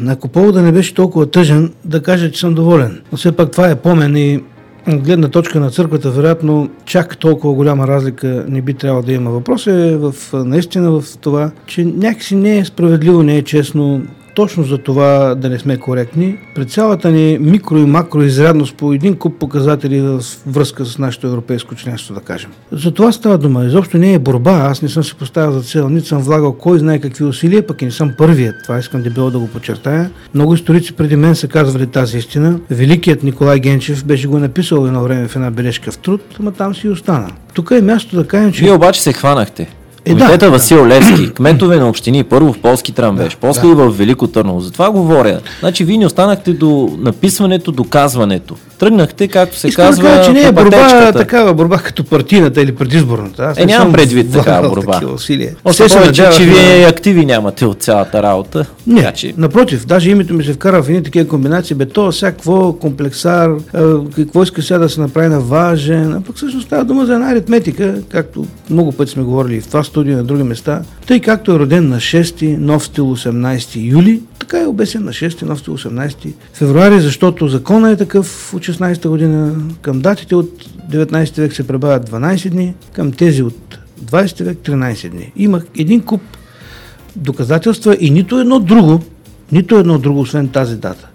Ако повода не беше толкова тъжен, да кажа, че съм доволен. Но все пак това е помен и от гледна точка на църквата, вероятно, чак толкова голяма разлика не би трябвало да има. Въпросът е наистина в това, че някакси не е справедливо, не е честно точно за това да не сме коректни. Пред цялата ни микро и макро изрядност по един куп показатели в връзка с нашето европейско членство, да кажем. За това става дума. Изобщо не е борба. Аз не съм се поставил за цел, нито съм влагал кой знае какви усилия, пък и не съм първият. Това искам дебело да го подчертая. Много историци преди мен са казвали тази истина. Великият Николай Генчев беше го написал едно време в една бележка в Труд, ама там си остана. Тук е място да кажем, че... Вие обаче се хванахте. Комитета Васил Левски, кметове на общини, първо в Полски Тръмбеш, после и в Велико Търново. За това говоря. Значи вие не останахте до написването, доказването. Тръгнахте, както се казва, да кажа, че не е борба, такава борба като партийната или предизборната. Аз нямам предвид такава борба. Още повече, че вие активи нямате от цялата работа. Не, напротив, даже името ми се вкара в едни такива комбинации, то всякакво комплексар, какво иска сега да се направи на важен, а пък всъщност става дума за една аритметика, както много пъти сме говорили в това студио на други места, тъй както е роден на 6 нов стил 18 юли, така е обесен на 6 нов стил 18 февруари, защото закона е такъв от 16-та година, към датите от 19 век се прибавят 12 дни, към тези от 20 век 13 дни. Имах един куп доказателства и нито едно друго, освен тази дата.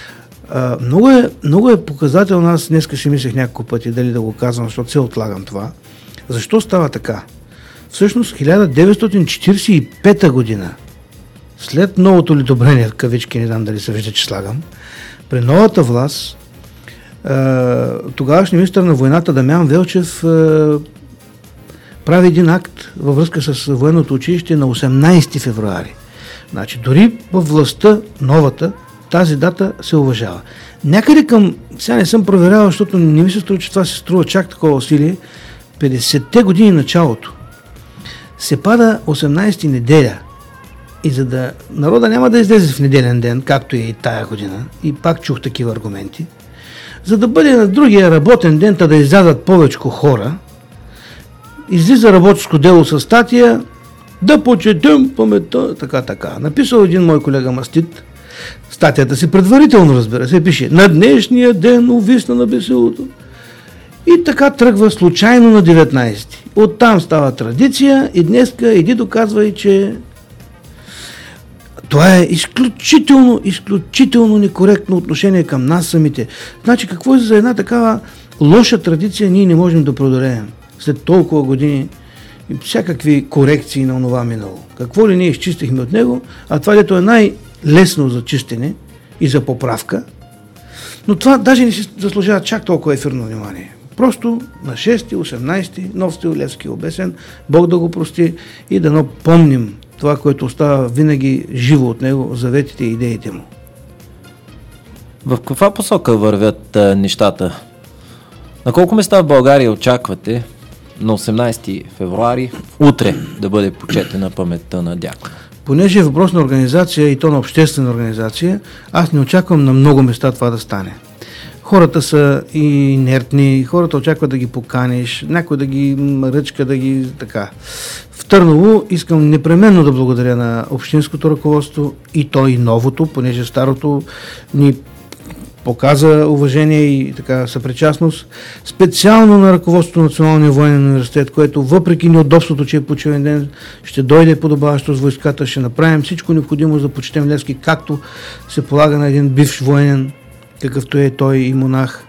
Много е показателно, аз днеска си мислех няколко пъти дали да го казвам, защото се отлагам това. Защо става така? Всъщност 1945 година, след новото литобрение, в кавички, не знам дали се вижда, че слагам, при новата власт, тогавашният министър на войната Дамян Велчев прави един акт във връзка с военното училище на 18 февруари. Значи, дори във властта, новата, тази дата се уважава. Някъде към, сега не съм проверявал, защото не ми се струва, че това се струва чак такова усилие, 50-те години началото се пада 18 неделя. И за да народа няма да излезе в неделен ден, както е и тая година, и пак чух такива аргументи, за да бъде на другия работен ден, да излязат повечко хора, излиза работническо дело със статия, да почетем паметта, така. Написал един мой колега мастит, статията си предварително, разбира се, пише: на днешния ден увисна на беселото. И така тръгва случайно на 19. Оттам става традиция и днеска иди доказвай, че това е изключително некоректно отношение към нас самите. Значи какво е за една такава лоша традиция ние не можем да преодолеем след толкова години и всякакви корекции на онова минало. Какво ли ние изчистихме от него, а това дето е най-лесно за чистене и за поправка, но това даже не си заслужава чак толкова ефирно внимание. Просто на 6, 18, нов стил Левски обесен, Бог да го прости и да помним това, което остава винаги живо от него, заветите и идеите му. В каква посока вървят нещата? На колко места в България очаквате на 18 февруари, утре, да бъде почетена паметта на Дякона? Понеже е въпрос на организация и то на обществена организация, аз не очаквам на много места това да стане. Хората са инертни, хората очакват да ги поканиш, някой да ги ръчка, да ги така. В Търново искам непременно да благодаря на общинското ръководство и то и новото, понеже старото ни показа уважение и така съпричастност. Специално на ръководството на Националния военен университет, което въпреки неудобството, че е почивен ден, ще дойде подобаващо с войската, ще направим всичко необходимо за да почетем Левски, както се полага на един бивш военен, какъвто е той и монах.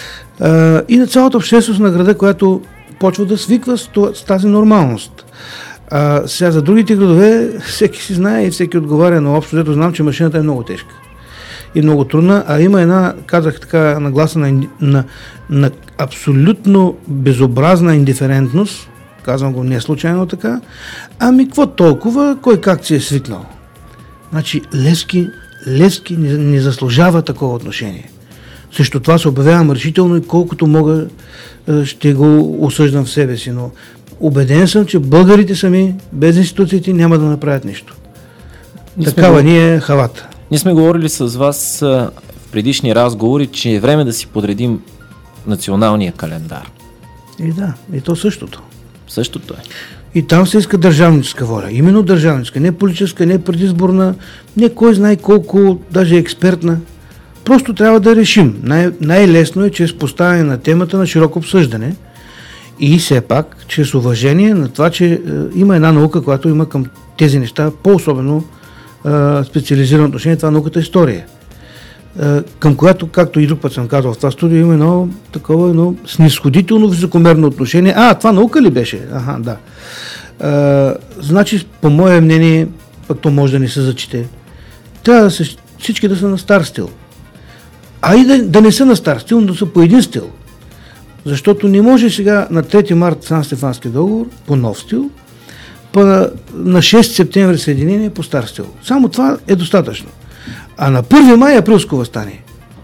И на цялата общественост на града, която почва да свиква с тази нормалност. Сега за другите градове всеки си знае и всеки отговаря, но общо взето знам, че машината е много тежка и много трудна, а има една, казах така, нагласа на абсолютно безобразна индиферентност, казвам го не случайно така, ами какво толкова, кой как си е свикнал. Значи Левски не заслужава такова отношение. Също това се обявявам решително и колкото мога ще го осъждам в себе си, но убеден съм, че българите сами, без институциите, няма да направят нищо. Такава ни е халата. Ние сме говорили с вас в предишни разговори, че е време да си подредим националния календар. И да, и то същото. Същото е. И там се иска държавническа воля. Именно държавническа, не политическа, не предизборна, не кой знае колко, даже експертна. Просто трябва да решим. Най-лесно е чрез поставяне на темата на широко обсъждане и все пак чрез уважение на това, че има една наука, която има към тези неща по-особено специализирано отношение. Това науката история. Към която, както и друг път съм казал в това студио, има едно снисходително високомерно отношение. Това наука ли беше? Да. Значи, по мое мнение, пък то може да не се зачете. Трябва всички да са на стар стил. И да не са на стар стил, но да са по един стил. Защото не може сега на 3 март Сан-Стефански договор по нов стил, на 6 септември Съединение по стар стил. Само това е достатъчно. А на 1 май априлско въстание.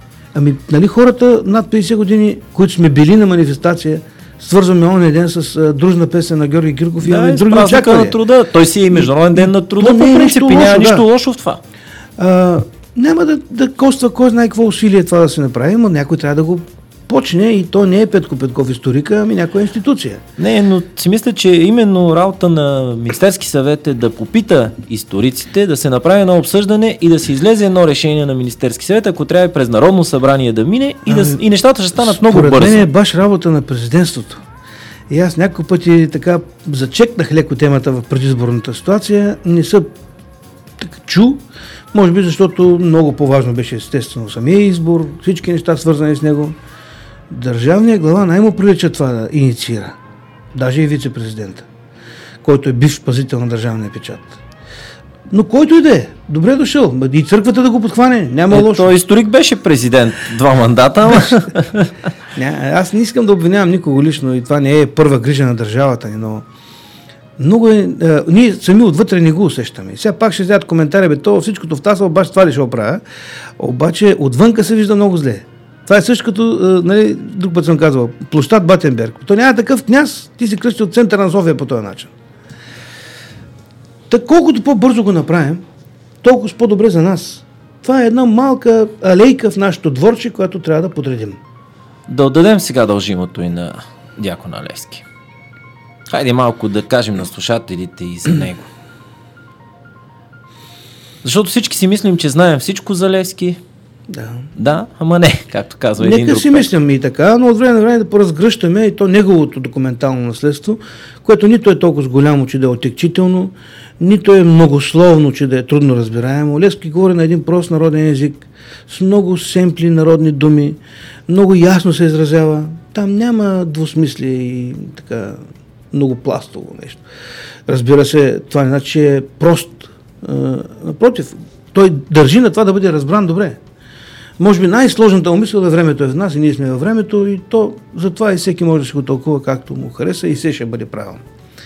Хората над 50 години, които сме били на манифестация, свързваме онен ден с дружна песен на Георги Кирков и имаме други очаквания. На труда. Той си е и Международен ден на труда, по принцип, и няма нищо лошо в това. Няма да коства кой знае какво усилие това да се направи, но някой трябва да го почне и то не е Петко Петков историка, ами някоя институция. Не, но си мисля, че именно работа на Министерски съвет е да попита историците, да се направи едно обсъждане и да се излезе едно решение на Министерски съвет, ако трябва през Народно събрание да мине и нещата ще станат много бързо. Според мен е баш работа на президентството. И аз няколко пъти така зачекнах леко темата в предизборната ситуация, не са чу, може би защото много по-важно беше естествено самия избор, всички неща свързани с него. Държавният глава най-му прилича това да инициира. Даже и вице-президента, който е бивш пазител на държавния печат. Но който и да е, добре дошъл. И църквата да го подхване, няма лошо. Той историк беше президент 2 мандата. Аз не искам да обвинявам никого лично и това не е първа грижа на държавата ни, но много е... ние сами отвътре не го усещаме. Сега пак ще взят коментари, всичкото втаса, обаче това ли ще оправя. Обаче отвънка се вижда много зле. Това е също като, друг път съм казвал, площад Батенберг. То няма такъв княз, ти си кръщи от центъра на София по този начин. Колкото по-бързо го направим, толкова по-добре за нас. Това е една малка алейка в нашото дворче, която трябва да подредим. Да отдадем сега дължимото и на дякон Левски. Хайде малко да кажем на слушателите и за него. Защото всички си мислим, че знаем всичко за Левски. Да, ама не, както казва един друг. Нека си мислям и така, но от време на време да поразгръщаме и то неговото документално наследство, което нито е толкова голямо, че да е отекчително, нито е многословно, че да е трудно разбираемо. Левски говори на един прост народен език, с много семпли народни думи, много ясно се изразява. Там няма двусмислие и така много пластово нещо. Разбира се, това не значи, че е прост. Напротив, той държи на това да бъде разбран добре. Може би най-сложната умисъл е времето е в нас и ние сме във времето и то затова и всеки може да се го тълкува както му хареса и все ще бъде правилно.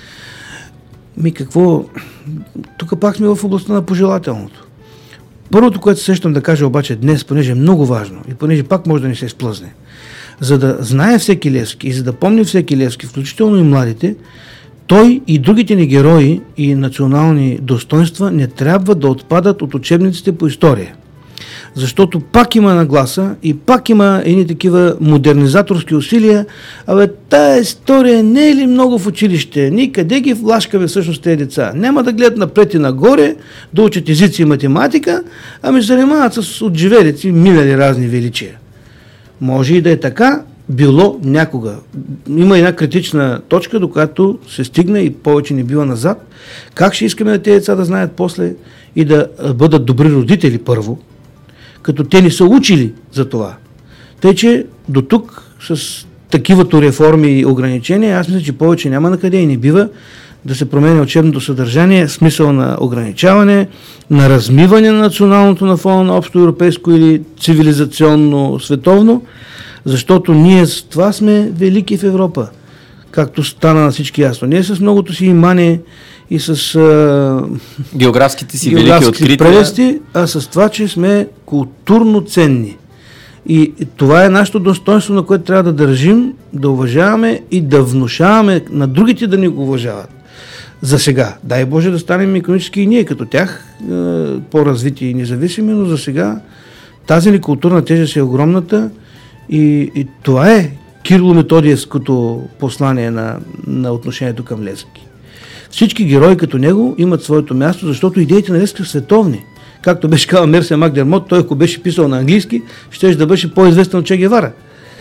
Какво? Тук пак сме в областта на пожелателното. Първото, което сещам да кажа обаче днес, понеже е много важно и понеже пак може да не се сплъзне, за да знае всеки Левски и за да помни всеки Левски, включително и младите, той и другите ни герои и национални достоинства не трябва да отпадат от учебниците по история. Защото пак има нагласа и пак има едни такива модернизаторски усилия. Тая история не е ли много в училище? Никъде ги влашкаме всъщност тези деца. Няма да гледат напред и нагоре, да учат езици и математика, ами занимават с отживелици, минали разни величия. Може и да е така, било някога. Има една критична точка, до която се стигна и повече не бива назад. Как ще искаме на тези деца да знаят после и да бъдат добри родители първо, като те не са учили за това. Тъй, че до тук с такивато реформи и ограничения, аз мисля, че повече няма накъде и не бива да се променя учебното съдържание, смисъл на ограничаване, на размиване на националното на фона на общо европейско или цивилизационно световно, защото ние с това сме велики в Европа, както стана на всички ясно. Ние с многото си имане и с географските си велики открития, а с това, че сме културно ценни. И това е нашето достоинство, на което трябва да държим, да уважаваме и да внушаваме на другите да ни го уважават. За сега. Дай Боже да станем икономически и ние като тях, по-развити и независими, но за сега тази ни културна тежест е огромната и това е Кирило-Методиевското послание на отношението към Левски. Всички герои като него имат своето място, защото идеите на Левски са световни. Както беше казал Мерсия Макдермот, той ако беше писал на английски, щеше да беше по-известен от Че Гевара.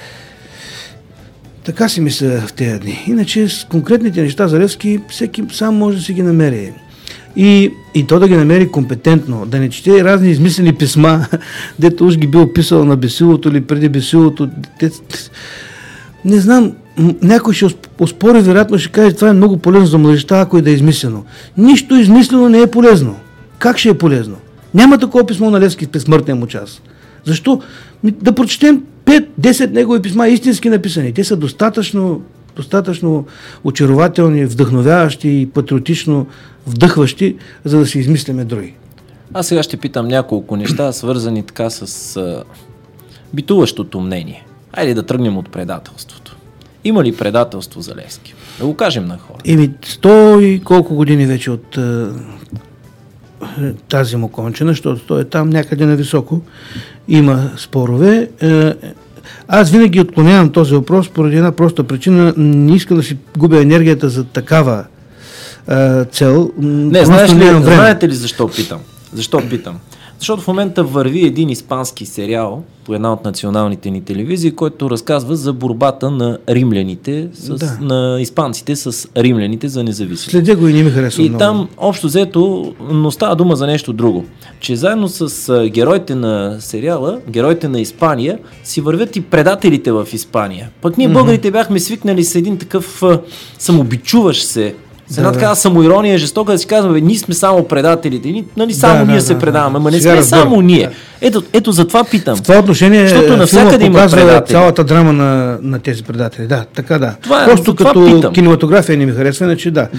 Така си мисля в тези дни. Иначе с конкретните неща за Левски всеки сам може да си ги намери. И то да ги намери компетентно, да не чете разни измислени писма, дето уж ги бил писал на Бесилото или преди Бесилото. Не знам, някой ще оспори, вероятно ще каже, това е много полезно за младежта, ако е да е измислено. Нищо измислено не е полезно. Как ще е полезно? Няма такова писмо на Левски през смъртния му час. Защо? Да прочетем 5-10 негови писма, истински написани. Те са достатъчно очарователни, вдъхновяващи и патриотично вдъхващи, за да си измисляме други. Аз сега ще питам няколко неща, свързани така с битуващото мнение. Хайде да тръгнем от предателството. Има ли предателство за Левски? Да го кажем на хора. 100 и колко години вече от тази му кончена, защото той е там някъде нависоко. Има спорове. Аз винаги отклонявам този въпрос поради една проста причина. Не искам да си губя енергията за такава цел. Не, знаете ли защо питам? Защото в момента върви един испански сериал по една от националните ни телевизии, който разказва за борбата на римляните, на испанците с римляните за независимост. Следя го и не ми харесва много. И там общо взето, но става дума за нещо друго. Че заедно с героите на сериала, героите на Испания, си вървят и предателите в Испания. Пък ние българите бяхме свикнали с един такъв самобичуващ се, с една такава самоирония, жестока, да си казваме, ние сме само предателите, нали само ние се предаваме, ама не сме само ние. Ето за това питам. В това отношение филмът показва цялата драма на тези предатели. Да, така да. Просто като кинематография не ми харесва, иначе да.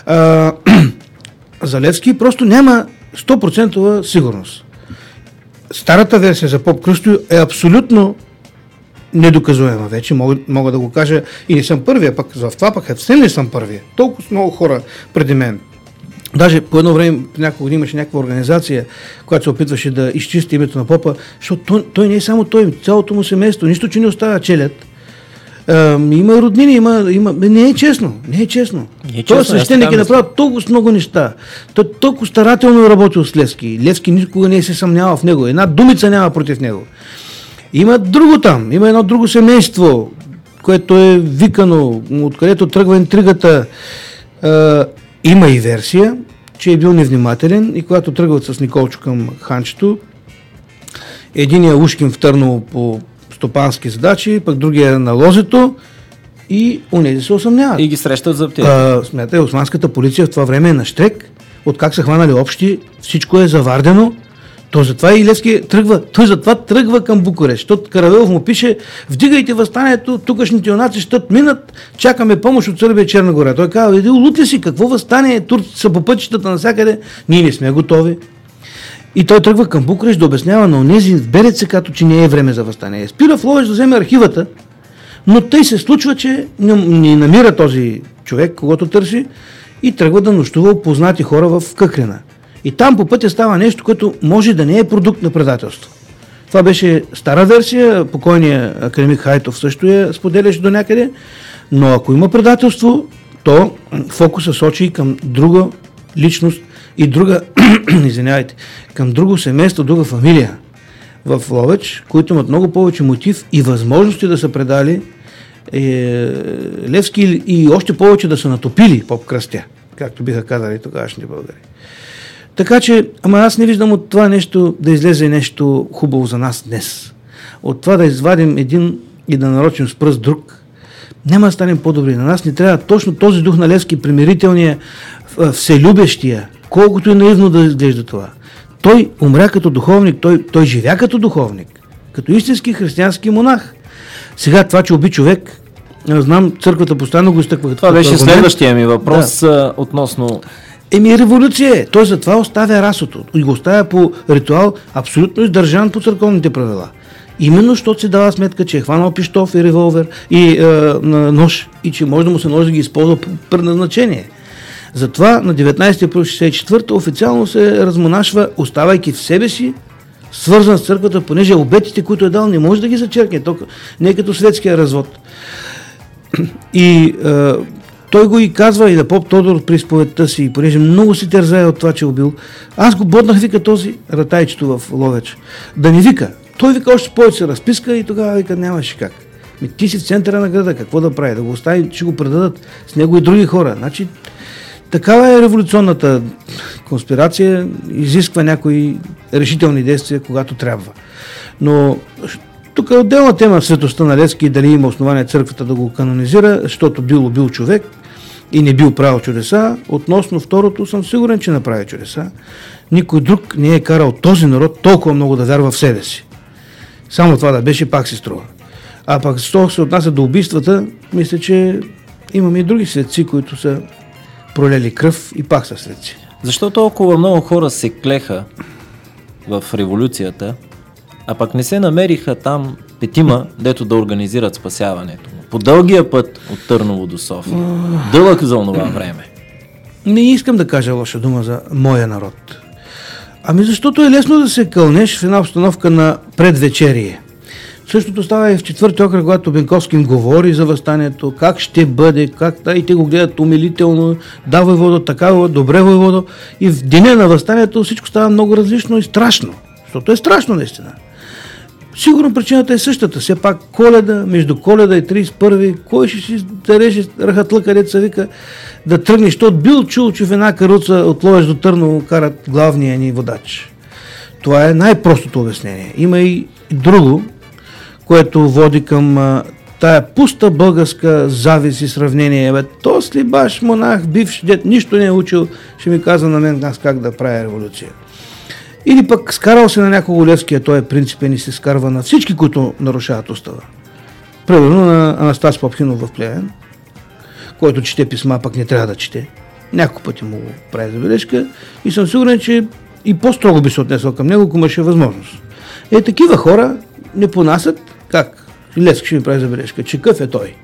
За Левски просто няма 100% сигурност. Старата версия за Поп Кръстю е абсолютно недоказуема вече, мога да го кажа, и не съм първия, пък за това пък съвсем не съм първия. Толкова много хора преди мен. Даже по едно време, няколко години имаше някаква организация, която се опитваше да изчисти името на Попа, защото той не е само той, цялото му семейство, нищо, че не остава челят. Има роднини, не е честно. Той свещеник е направил толкова много неща. Той толкова старателно е работил с Левски. Левски никога не се съмнява в него. Една думица няма против него. Има друго там, има едно друго семейство, което е викано, откъдето тръгва интригата. Има и версия, че е бил невнимателен и когато тръгват с Николчо към ханчето, единия Ушкин втърнал по стопански задачи, пък другия на лозето и онези се усъмняват. И ги срещат за аптека. Смятай, османската полиция в това време е на щрек, от как са хванали общи, всичко е завардено. То затова и Левски тръгва към Букурещ, защото Каравелов му пише: вдигайте въстанието, тукашните юнаци щат минат, чакаме помощ от Сърбия и Черна гора. Той казва: лут ли си, какво въстание, турците са по пътищата навсякъде, ние не сме готови. И той тръгва към Букурещ да обяснява на онези в Белеце, като че не е време за въстание. Спира в Ловеч да вземе архивата, но тъй се случва, че не намира този човек, когото търси, и тръгва да нощува у познати хора в Къкрена. И там по пътя става нещо, което може да не е продукт на предателство. Това беше стара версия, покойният академик Хайтов също я споделяше до някъде, но ако има предателство, то фокуса сочи към друга личност и към друго семейство, друга фамилия в Ловеч, които имат много повече мотив и възможности да са предали Левски и още повече да са натопили Поп Кръстя, както биха казали тогавашните българи. Така че, аз не виждам от това нещо да излезе нещо хубаво за нас днес. От това да извадим един и да нарочим с пръст друг, няма да станем по-добри. На нас не трябва точно този дух на Левски, примирителния, вселюбещия, колкото и наивно да изглежда това. Той умря като духовник, той живя като духовник, като истински християнски монах. Сега това, че уби човек, знам, църквата постоянно го изтъква. Това беше следващия ми въпрос относно... революция е. Той затова оставя расото и го оставя по ритуал абсолютно издържан по църковните правила. Именно, защото си дава сметка, че е хванал пищов и револвер и нож и че може да му се наложи да ги използва по предназначение. Затова на 19 април 1964 официално се размонашва, оставайки в себе си, свързан с църквата, понеже обетите, които е дал, не може да ги зачеркне. Не е като светския развод. И той го и казва и на поп Тодор при изповедта си, понеже много си тързае от това, че убил. Аз го боднах, вика този ратайчето в Ловеч. Да не вика. Той вика още повече се разписка и тогава вика нямаше как. Ти си в центъра на града, какво да прави? Да го остави, ще го предадат с него и други хора. Значи, такава е революционната конспирация, изисква някои решителни действия, когато трябва. Но тук е отделна тема в светостта на Левски, дали има основание църквата да го канонизира, защото бил човек и не бил правил чудеса. Относно второто съм сигурен, че направи чудеса. Никой друг не е карал този народ толкова много да вярва в себе си. Само това да беше, пак си струва. А пак що се отнася до убийствата, мисля, че имаме и други светци, които са пролели кръв и пак са светци. Защо толкова много хора се клеха в революцията, а пък не се намериха там петима, дето да организират спасяването му? По дългия път от Търново до София. Дълъг за онова време. Не искам да кажа лоша дума за моя народ. Ами защото е лесно да се кълнеш в една обстановка на предвечерие. Същото става и в 4-ти окръг, когато Бенковски им говори за въстанието, как ще бъде, и те го гледат умилително, да, войводо, така, добре, войводо. И в деня на въстанието всичко става много различно и страшно. Защото е страшно наистина. Сигурно причината е същата. Все пак Коледа, между Коледа и 31-ви, кой ще си зареже ръхатлъка, където се вика да тръгнеш, защото бил чул, че в една каруца от Ловеч до Търново карат главния ни водач. Това е най-простото обяснение. Има и друго, което води към тая пуста българска завист и сравнение. То ли баш монах, бивш дед, нищо не е учил, ще ми каза на мен аз как да правя революция. Или пък скарал се на някого Левския, той е принципен и се скарва на всички, които нарушават устава. Примерно на Анастас Попхинов в Плевен, който чете писма, пък не трябва да чете. Няколко пъти му прави забележка и съм сигурен, че и по-строго би се отнесъл към него, ако имаше възможност. Такива хора не понасят, как? Левски ще ми прави забележка, че къв е той.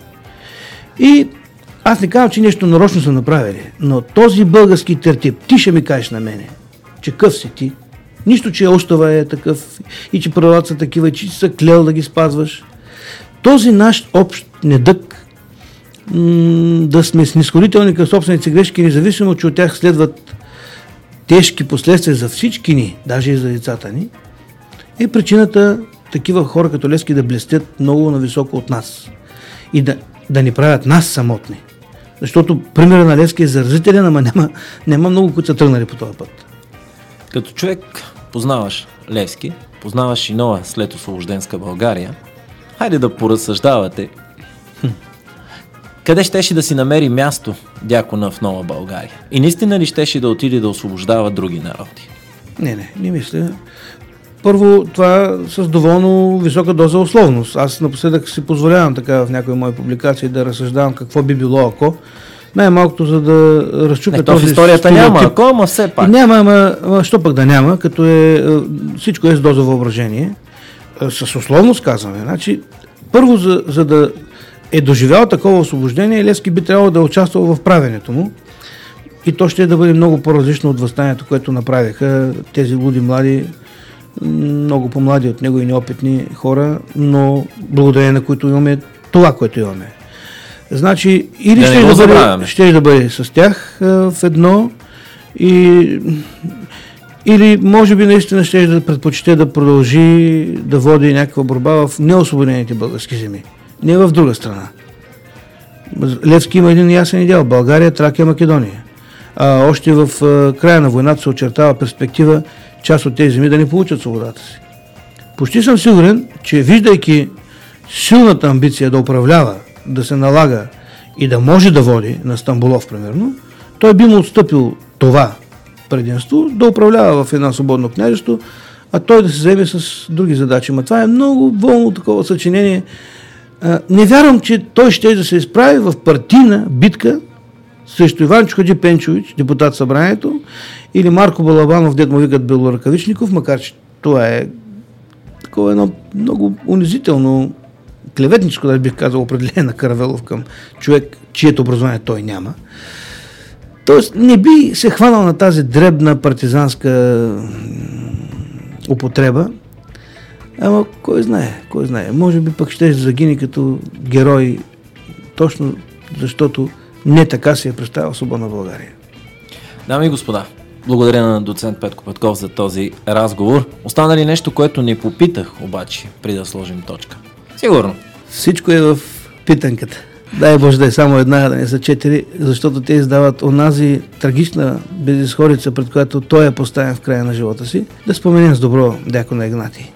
И аз не казвам, че нещо нарочно са направили, но този български тертип, ти ще ми кажеш на мене, че къв си ти, нищо, че устава е такъв и че правилата са такива, и че си са клел да ги спазваш. Този наш общ недък, да сме снисходителни към собствените грешки, независимо, че от тях следват тежки последствия за всички ни, даже и за децата ни, е причината такива хора като Левски да блестят много нависоко от нас и да ни правят нас самотни. Защото примерът на Левски е заразителен, ама няма много, които са тръгнали по този път. Като човек познаваш Левски, познаваш и нова след освобожденска България, хайде да поразсъждавате. Къде щеше да си намери място дякона в нова България? И наистина ли щеше да отиде да освобождава други народи? Не мисля. Първо, това с доволно висока доза условност. Аз напоследък си позволявам така в някои мои публикации да разсъждавам какво би било ако. Най-малкото, за да разчупя този в историята няма ако, ама все пак. Няма, ама що пък да няма, като всичко е с доза въображение. С условност казваме. Значи, първо, за да е доживял такова освобождение, Левски би трябвало да е участвал в правенето му. И то ще да бъде много по-различно от въстанието, което направиха тези луди млади, много по-млади от него и неопитни хора, но благодарение на които имаме това, което имаме. Значи, или ще да бъде с тях в едно, или може би наистина ще да предпочете да продължи да води някаква борба в неосвободените български земи, не в друга страна. Левски има един ясен идеал: България, Тракия, Македония. Още в края на войната се очертава перспектива част от тези земи да не получат свободата си. Почти съм сигурен, че виждайки силната амбиция да управлява, да се налага и да може да води на Стамболов, примерно, той би му отстъпил това предимство да управлява в едно свободно княжество, а той да се заеме с други задачи. Но това е много волно такова съчинение. Не вярвам, че той ще да се изправи в партийна битка срещу Иван Хаджи Пенчович, депутат в събранието, или Марко Балабанов, дед му викат Белоръкавичников, макар че това е такова едно много унизително, клеветническо, да бих казал, определение на Каравелов към човек, чието образование той няма. Тоест не би се хванал на тази дребна партизанска употреба, ама кой знае. Може би пък ще загине като герой, точно защото не така си е представил свободна България. Дами и господа, благодаря на доцент Петко Петков за този разговор. Остана ли нещо, което не попитах обаче, преди да сложим точка? Сигурно. Всичко е в питанката. Дай Боже да е само една, да не са 4, защото те издават онази трагична безизходица, пред която той е поставен в края на живота си. Да споменем с добро дякона Игнатий.